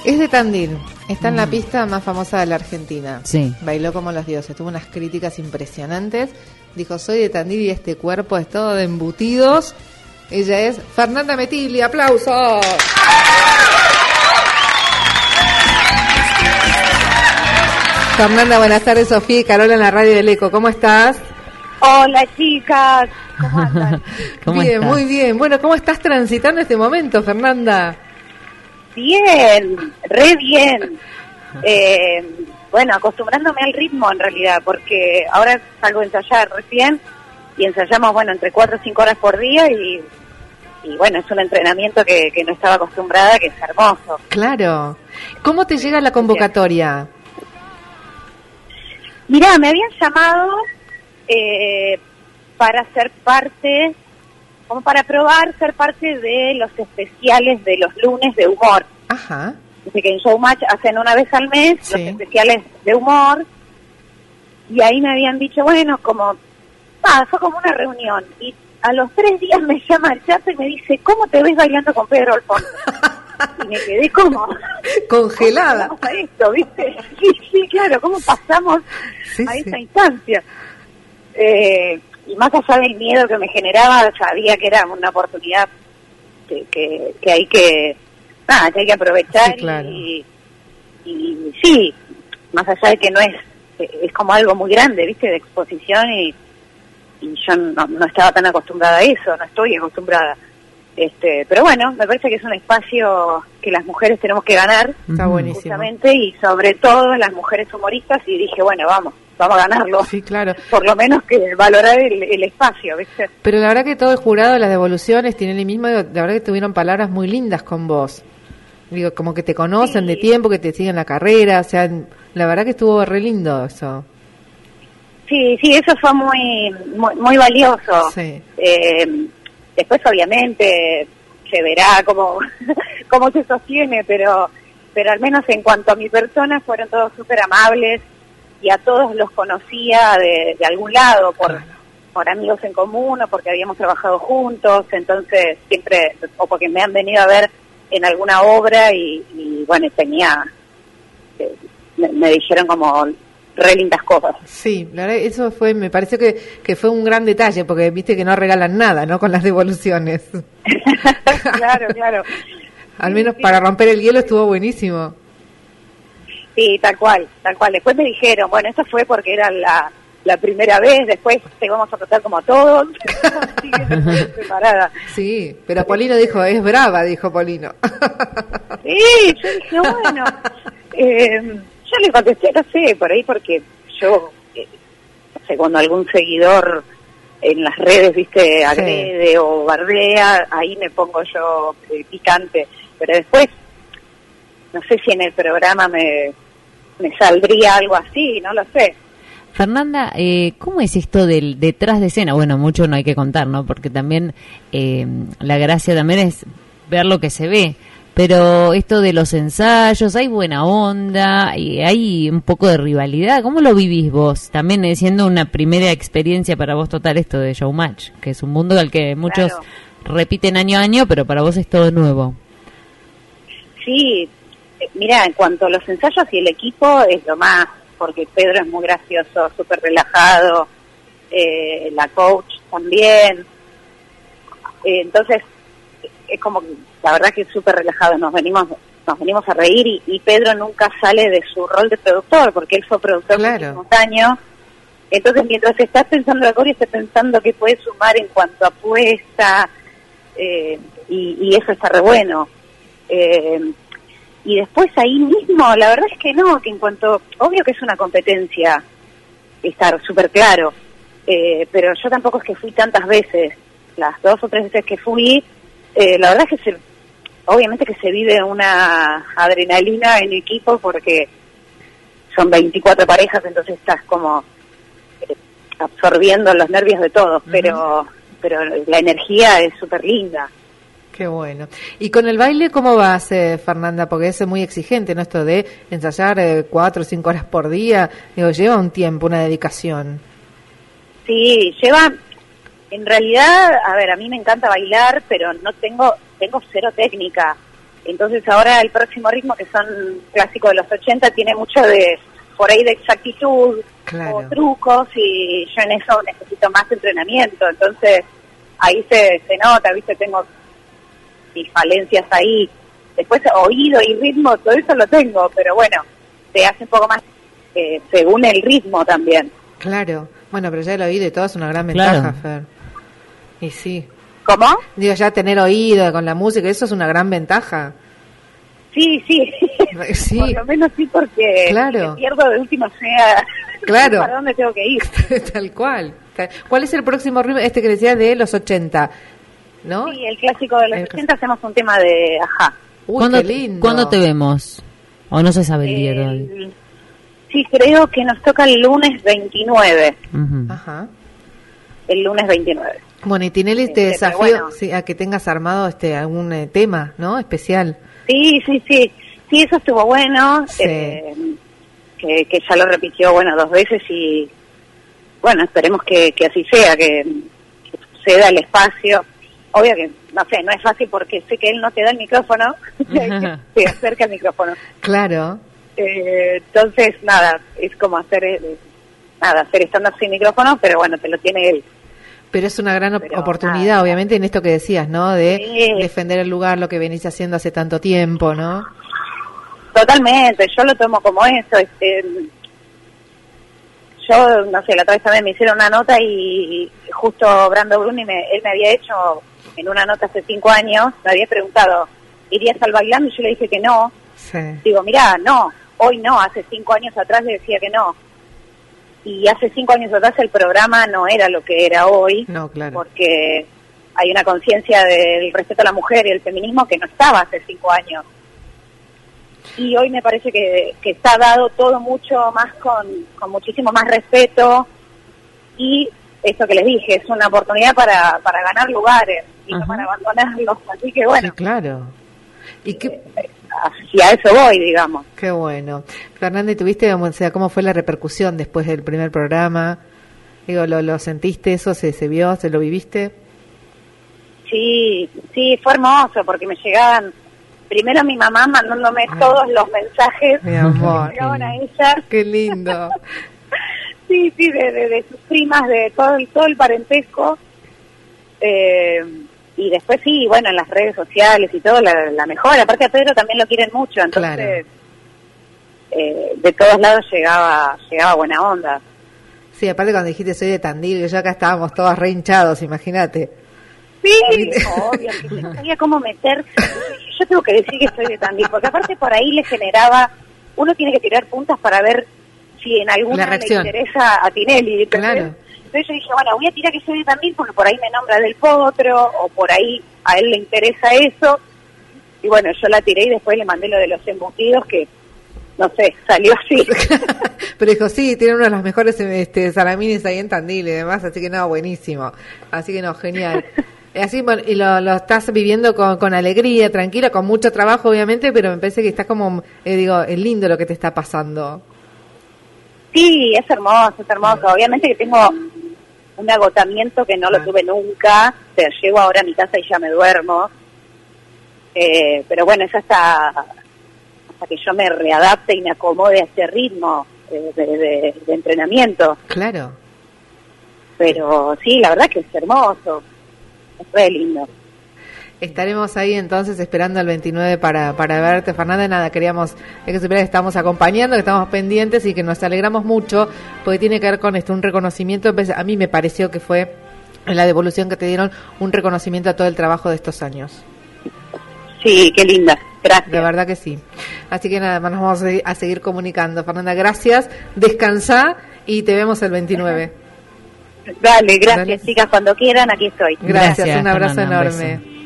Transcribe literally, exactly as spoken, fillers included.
Es de Tandil, está en mm. la pista más famosa de la Argentina. Sí. Bailó como los dioses, tuvo unas críticas impresionantes. Dijo, soy de Tandil y este cuerpo es todo de embutidos. Ella es Fernanda Metigli, aplausos. Fernanda, buenas tardes. Sofía y Carola en la radio del Eco, ¿cómo estás? Hola chicas, ¿cómo andan? ¿Cómo bien, estás? Muy bien. Bueno, ¿cómo estás transitando este momento, Fernanda? Bien, re bien. Eh, bueno, acostumbrándome al ritmo en realidad, porque ahora salgo a ensayar recién y ensayamos, bueno, entre cuatro o cinco horas por día y, y bueno, es un entrenamiento que, que no estaba acostumbrada, que es hermoso. Claro. ¿Cómo te llega la convocatoria? Mirá, me habían llamado eh, para ser parte, como para probar ser parte de los especiales de los lunes de humor. Ajá. Dice que en Showmatch hacen una vez al mes sí. los especiales de humor, y ahí me habían dicho, bueno, como, ah, fue como una reunión, y a los tres días me llama el Chato y me dice, ¿cómo te ves bailando con Pedro Alfonso? Y me quedé como... congelada. ¿Cómo a esto, viste? Sí, sí, claro, ¿cómo pasamos sí, a sí. esa instancia? Eh, y más allá del miedo que me generaba, sabía que era una oportunidad que, que, que hay que... Nada, que hay que aprovechar sí, claro. y, y sí, más allá de que no es, es como algo muy grande, viste, de exposición y, y yo no, no estaba tan acostumbrada a eso, no estoy acostumbrada. Este, pero bueno, me parece que es un espacio que las mujeres tenemos que ganar. Está buenísimo. Justamente, y sobre todo las mujeres humoristas, y dije, bueno, vamos, vamos a ganarlo. Sí, claro. Por lo menos que valorar el, el espacio, ¿viste? Pero la verdad que todo el jurado de las devoluciones tiene el mismo, la verdad que tuvieron palabras muy lindas con vos. Digo, como que te conocen sí. de tiempo, que te siguen la carrera, o sea, la verdad que estuvo re lindo eso. Sí, sí, eso fue muy muy, muy valioso. Sí. Eh, después, obviamente, se verá cómo, cómo se sostiene, pero pero al menos en cuanto a mi persona, fueron todos súper amables y a todos los conocía de, de algún lado, por, claro. por amigos en común o porque habíamos trabajado juntos, entonces siempre, o porque me han venido a ver en alguna obra y, y bueno, tenía, eh, me, me dijeron como re lindas cosas. Sí, la verdad, eso fue, me pareció que, que fue un gran detalle, porque viste que no regalan nada, ¿no? Con las devoluciones. Claro, claro. Al menos sí, para sí. romper el hielo estuvo buenísimo. Sí, tal cual, tal cual. Después me dijeron, bueno, esto fue porque era la, la primera vez, después te vamos a tratar como a todos. Así que no estoy preparada. Sí, pero Polino dijo, es brava, dijo Polino. Sí, yo dije, bueno, eh, yo le contesté, no sé, por ahí porque yo, eh, no sé, cuando algún seguidor en las redes, viste, agrede sí. o bardea, ahí me pongo yo eh, picante, pero después, no sé si en el programa me, me saldría algo así, no lo sé. Fernanda, eh, ¿cómo es esto del detrás de escena? Bueno, mucho no hay que contar, ¿no? Porque también eh, la gracia también es ver lo que se ve. Pero esto de los ensayos, hay buena onda, y hay un poco de rivalidad. ¿Cómo lo vivís vos? También eh, siendo una primera experiencia para vos total esto de Showmatch, que es un mundo al que muchos claro. repiten año a año, pero para vos es todo nuevo. Sí, mira, en cuanto a los ensayos y el equipo es lo más, porque Pedro es muy gracioso, súper relajado, eh, la coach también, eh, entonces es como, la verdad que es súper relajado, nos venimos nos venimos a reír y, y Pedro nunca sale de su rol de productor, porque él fue productor claro. muchísimos años, entonces mientras estás pensando la coreo, estás pensando que puede sumar en cuanto a apuesta, eh, y, y eso está re bueno. Eh, y después ahí mismo, la verdad es que no, que en cuanto, obvio que es una competencia, estar súper claro, eh, pero yo tampoco es que fui tantas veces, las dos o tres veces que fui, eh, la verdad es que se, obviamente que se vive una adrenalina en equipo porque son veinticuatro parejas, entonces estás como eh, absorbiendo los nervios de todos, uh-huh. pero pero la energía es súper linda. Qué bueno. ¿Y con el baile cómo vas, eh, Fernanda? Porque es muy exigente, ¿no? Esto de ensayar eh, cuatro o cinco horas por día. Digo, lleva un tiempo, una dedicación. Sí, lleva... En realidad, a ver, a mí me encanta bailar, pero no tengo... Tengo cero técnica. Entonces ahora el próximo ritmo, que son clásicos de los ochenta, tiene mucho de, por ahí de exactitud, claro, o trucos, y yo en eso necesito más entrenamiento. Entonces ahí se, se nota, ¿viste? Tengo mis falencias ahí. Después oído y ritmo, todo eso lo tengo, pero bueno, se hace un poco más eh, según el ritmo también. Claro, bueno, pero ya el oído y todo es una gran ventaja, Claro. Fer. Y sí. ¿Cómo? Digo, ya tener oído con la música, eso es una gran ventaja. Sí, sí. Sí. Por lo menos sí, porque Claro. si pierdo de última sea Claro. para dónde tengo que ir. Tal cual. ¿Cuál es el próximo ritmo? Este que decías de los ochenta, ¿no? Sí, el clásico de los El- ochenta, hacemos un tema de Ajá. Uy, ¿Cuándo, qué lindo. ¿Cuándo te vemos? ¿O no se sabe el día El- todavía? sí, creo que nos toca el lunes veintinueve. Ujú. Ajá. El lunes veintinueve. Bueno, y Tinelli te Este, pero desafío bueno. sí, a que tengas armado este algún eh, tema, ¿no? Especial. Sí, sí, sí. Sí, eso estuvo bueno. Sí. eh, que, que ya lo repitió, bueno, dos veces y, bueno, esperemos que, que así sea, que, que suceda el espacio. Obvio que, no sé, no es fácil porque sé que él no te da el micrófono, que se acerca al micrófono. Claro. Eh, entonces, nada, es como hacer, eh, nada, hacer stand-up sin micrófono, pero bueno, te lo tiene él. Pero es una gran op- Pero oportunidad, nada. obviamente, en esto que decías, ¿no? De Sí. defender el lugar, lo que venís haciendo hace tanto tiempo, ¿no? Totalmente, yo lo tomo como eso. Este, yo, no sé, la otra vez también me hicieron una nota y justo Brando Bruni, me, él me había hecho en una nota hace cinco años, me había preguntado, ¿irías al bailando? Y yo le dije que no. Sí. Digo, mirá, no, hoy no, hace cinco años atrás le decía que no. Y hace cinco años atrás el programa no era lo que era hoy, No, claro. porque hay una conciencia del respeto a la mujer y el feminismo que no estaba hace cinco años. Y hoy me parece que, que está dado todo mucho más con, con muchísimo más respeto, y esto que les dije, es una oportunidad para, para ganar lugares y no Ajá. para abandonarlos. Así que bueno, Sí, claro. Y qué, hacia eso voy, digamos. qué bueno. Fernández, ¿tuviste, o sea, cómo fue la repercusión después del primer programa? Digo, ¿lo, lo sentiste eso? ¿Se, se vio? ¿Se lo viviste? Sí, sí, fue hermoso porque me llegaban, primero mi mamá mandándome Ay. todos los mensajes Mi amor. que llegaban a ella. Qué lindo. Sí, sí, de, de, de sus primas, de todo el, todo el parentesco. Eh, y después sí, bueno, en las redes sociales y todo, la, la mejor. Aparte a Pedro también lo quieren mucho, entonces Claro. eh, de todos lados llegaba llegaba buena onda. Sí, aparte cuando dijiste soy de Tandil, que yo acá estábamos todos re hinchados, imagínate. Sí, obvio, que yo no sabía cómo meter. Yo tengo que decir que soy de Tandil, porque aparte por ahí le generaba, uno tiene que tirar puntas para ver si en La alguna le reacción. interesa a Tinelli, ¿entendés? Claro. Entonces yo dije, bueno, voy a tirar que soy de Tandil porque por ahí me nombra del Potro, o por ahí a él le interesa eso. Y bueno, yo la tiré y después le mandé lo de los embutidos, que no sé, salió así. Pero dijo, sí, tiene uno de los mejores este, salamines ahí en Tandil y demás, así que no, buenísimo. Así que no, genial. Así, bueno, y lo, lo estás viviendo con, con alegría, tranquila, con mucho trabajo, obviamente, pero me parece que está como, eh, digo, es lindo lo que te está pasando. Sí, es hermoso, es hermoso. Obviamente que tengo un agotamiento que no lo Ah. tuve nunca. O sea, llego ahora a mi casa y ya me duermo. Eh, pero bueno, es hasta, hasta que yo me readapte y me acomode a ese ritmo eh, de, de- de entrenamiento. Claro. Pero sí, la verdad que es hermoso. Es re lindo. Estaremos ahí entonces esperando el veintinueve para, para verte, Fernanda. Nada, queríamos eh, que supieras que estamos acompañando, que estamos pendientes y que nos alegramos mucho, porque tiene que ver con esto, un reconocimiento. A mí me pareció que fue en la devolución que te dieron un reconocimiento a todo el trabajo de estos años. Sí, qué linda. Gracias. De verdad que sí. Así que nada, nos vamos a seguir- a seguir comunicando. Fernanda, gracias. Descansá y te vemos el veintinueve. Dale, gracias, Dale. chicas. Cuando quieran, aquí estoy. Gracias, Gracias, un abrazo Fernanda, un enorme. beso.